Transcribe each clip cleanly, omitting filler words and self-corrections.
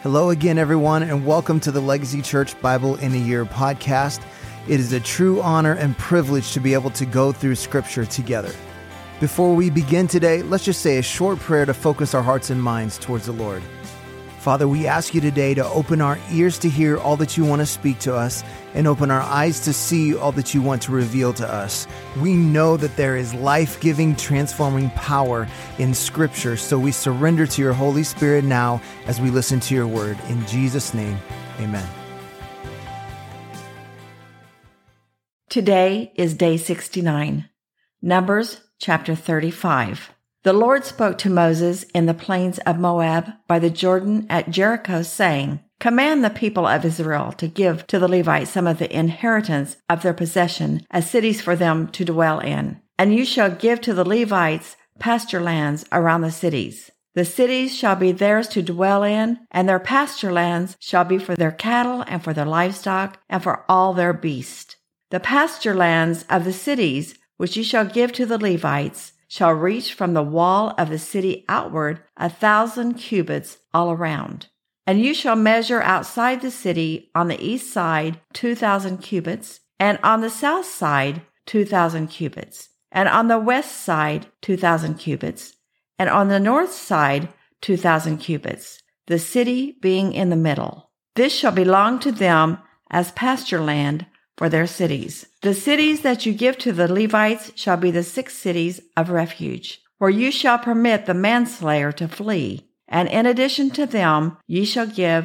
Hello again, everyone, and welcome to the Legacy Church Bible in a Year podcast. It is a true honor and privilege to be able to go through Scripture together. Before we begin today, let's just say a short prayer to focus our hearts and minds towards the Lord. Father, we ask you today to open our ears to hear all that you want to speak to us and open our eyes to see all that you want to reveal to us. We know that there is life-giving, transforming power in Scripture, so we surrender to your Holy Spirit now as we listen to your word. In Jesus' name, amen. Today is day 69, Numbers chapter 35. The Lord spoke to Moses in the plains of Moab by the Jordan at Jericho, saying, "Command the people of Israel to give to the Levites some of the inheritance of their possession as cities for them to dwell in. And you shall give to the Levites pasture lands around the cities. The cities shall be theirs to dwell in, and their pasture lands shall be for their cattle and for their livestock and for all their beasts. The pasture lands of the cities which you shall give to the Levites shall reach from the wall of the city outward 1,000 cubits all around. And you shall measure outside the city on the east side 2,000 cubits, and on the south side 2,000 cubits, and on the west side 2,000 cubits, and on the north side 2,000 cubits, the city being in the middle. This shall belong to them as pasture land for their cities. The cities that you give to the Levites shall be the 6 cities of refuge, where you shall permit the manslayer to flee. And in addition to them, ye shall give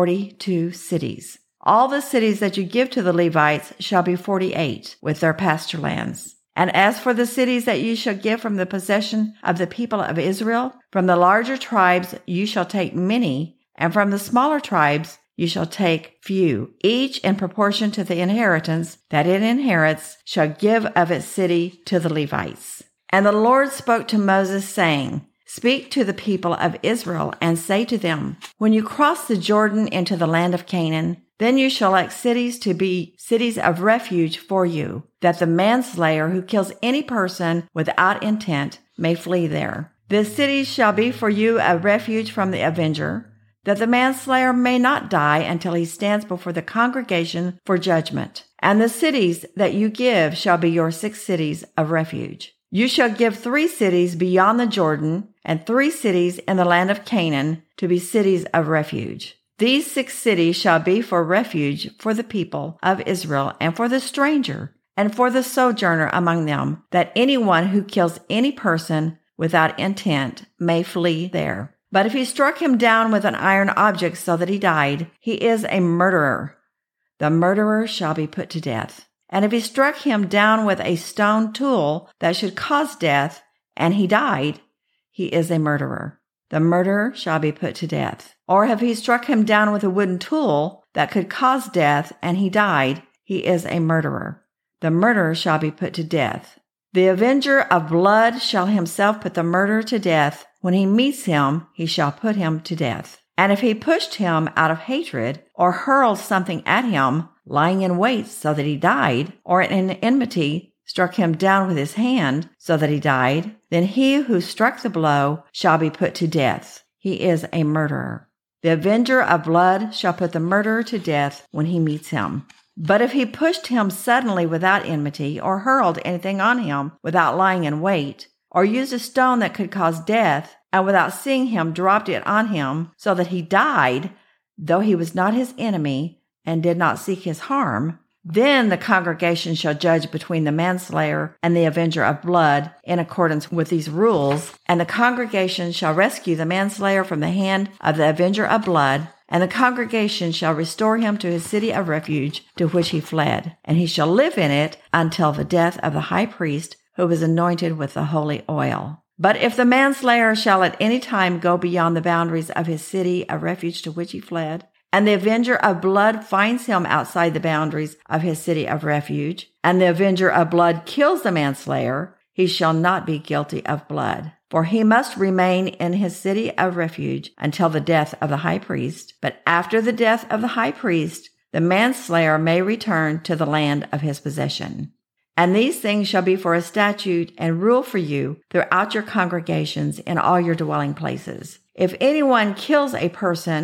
42 cities. All the cities that you give to the Levites shall be 48, with their pasture lands. And as for the cities that you shall give from the possession of the people of Israel, from the larger tribes you shall take many, and from the smaller tribes you shall take few, each in proportion to the inheritance that it inherits shall give of its city to the Levites. And the Lord spoke to Moses, saying, Speak to the people of Israel, and say to them, When you cross the Jordan into the land of Canaan, then you shall elect cities to be cities of refuge for you, that the manslayer who kills any person without intent may flee there. The cities shall be for you a refuge from the avenger, that the manslayer may not die until he stands before the congregation for judgment. And the cities that you give shall be your 6 cities of refuge. You shall give 3 cities beyond the Jordan, and 3 cities in the land of Canaan to be cities of refuge. These 6 cities shall be for refuge for the people of Israel, and for the stranger, and for the sojourner among them, that anyone who kills any person without intent may flee there. But if he struck him down with an iron object so that he died, he is a murderer. The murderer shall be put to death. And if he struck him down with a stone tool that should cause death, and he died, he is a murderer. The murderer shall be put to death. Or if he struck him down with a wooden tool that could cause death, and he died, he is a murderer. The murderer shall be put to death. The avenger of blood shall himself put the murderer to death. When he meets him, he shall put him to death. And if he pushed him out of hatred, or hurled something at him, lying in wait so that he died, or in enmity struck him down with his hand so that he died, then he who struck the blow shall be put to death. He is a murderer. The avenger of blood shall put the murderer to death when he meets him. But if he pushed him suddenly without enmity, or hurled anything on him without lying in wait, or used a stone that could cause death, and without seeing him dropped it on him so that he died, though he was not his enemy and did not seek his harm, then the congregation shall judge between the manslayer and the avenger of blood in accordance with these rules, and the congregation shall rescue the manslayer from the hand of the avenger of blood, and the congregation shall restore him to his city of refuge to which he fled, and he shall live in it until the death of the high priest who was anointed with the holy oil. But if the manslayer shall at any time go beyond the boundaries of his city of refuge to which he fled, and the avenger of blood finds him outside the boundaries of his city of refuge, and the avenger of blood kills the manslayer, he shall not be guilty of blood. For he must remain in his city of refuge until the death of the high priest. But after the death of the high priest, the manslayer may return to the land of his possession. And these things shall be for a statute and rule for you throughout your congregations in all your dwelling places. If anyone kills a person,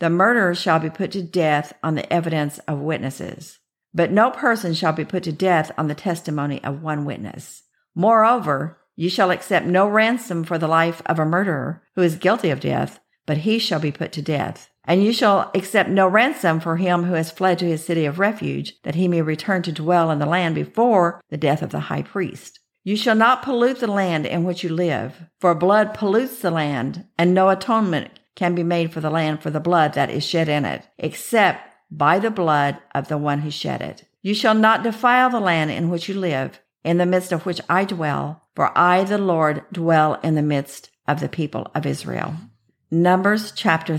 The murderer shall be put to death on the evidence of witnesses. But no person shall be put to death on the testimony of one witness. Moreover, you shall accept no ransom for the life of a murderer who is guilty of death, but he shall be put to death. And you shall accept no ransom for him who has fled to his city of refuge, that he may return to dwell in the land before the death of the high priest. You shall not pollute the land in which you live, for blood pollutes the land, and no atonement can be made for the land for the blood that is shed in it, except by the blood of the one who shed it. You shall not defile the land in which you live, in the midst of which I dwell, for I, the Lord, dwell in the midst of the people of Israel. Numbers chapter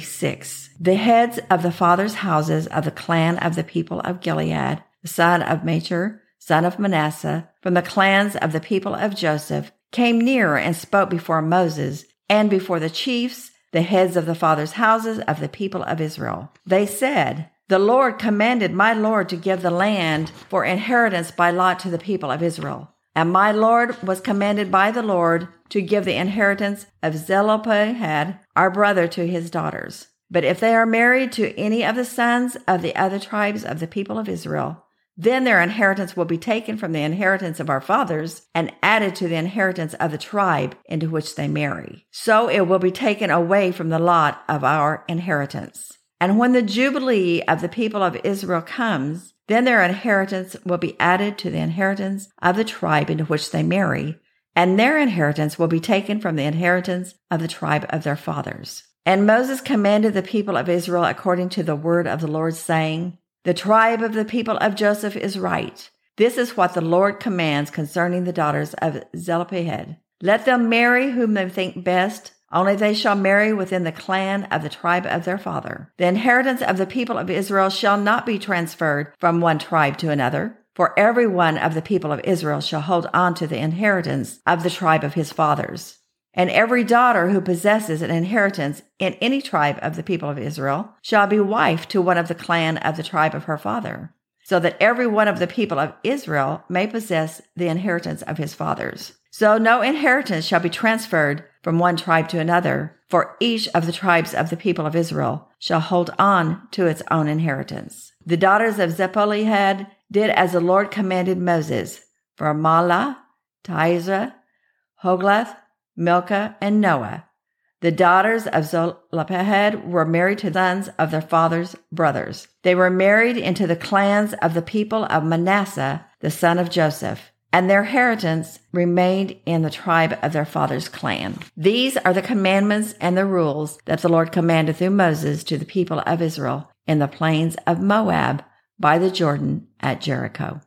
36. The heads of the fathers' houses of the clan of the people of Gilead, the son of Machir, son of Manasseh, from the clans of the people of Joseph, came near and spoke before Moses and before the chiefs, the heads of the fathers' houses of the people of Israel. They said, The Lord commanded my Lord to give the land for inheritance by lot to the people of Israel. And my Lord was commanded by the Lord to give the inheritance of Zelophehad, our brother, to his daughters. But if they are married to any of the sons of the other tribes of the people of Israel, then their inheritance will be taken from the inheritance of our fathers and added to the inheritance of the tribe into which they marry. So it will be taken away from the lot of our inheritance. And when the Jubilee of the people of Israel comes, then their inheritance will be added to the inheritance of the tribe into which they marry, and their inheritance will be taken from the inheritance of the tribe of their fathers. And Moses commanded the people of Israel according to the word of the Lord, saying, The tribe of the people of Joseph is right. This is what the Lord commands concerning the daughters of Zelophehad. Let them marry whom they think best, only they shall marry within the clan of the tribe of their father. The inheritance of the people of Israel shall not be transferred from one tribe to another, for every one of the people of Israel shall hold on to the inheritance of the tribe of his fathers. And every daughter who possesses an inheritance in any tribe of the people of Israel shall be wife to one of the clan of the tribe of her father, so that every one of the people of Israel may possess the inheritance of his fathers. So no inheritance shall be transferred from one tribe to another, for each of the tribes of the people of Israel shall hold on to its own inheritance. The daughters of Zelophehad did as the Lord commanded Moses, for Mahlah, Tirzah, Hoglath, Milcah, and Noah. The daughters of Zelophehad were married to sons of their father's brothers. They were married into the clans of the people of Manasseh, the son of Joseph, and their inheritance remained in the tribe of their father's clan. These are the commandments and the rules that the Lord commanded through Moses to the people of Israel in the plains of Moab by the Jordan at Jericho.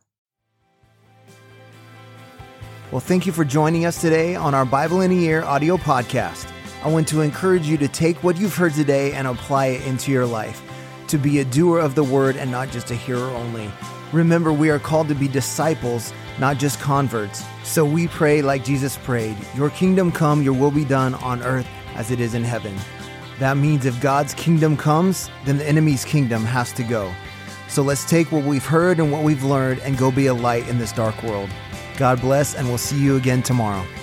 Well, thank you for joining us today on our Bible in a Year audio podcast. I want to encourage you to take what you've heard today and apply it into your life, to be a doer of the word and not just a hearer only. Remember, we are called to be disciples, not just converts. So we pray like Jesus prayed, Your kingdom come, Your will be done on earth as it is in heaven. That means if God's kingdom comes, then the enemy's kingdom has to go. So let's take what we've heard and what we've learned and go be a light in this dark world. God bless, and we'll see you again tomorrow.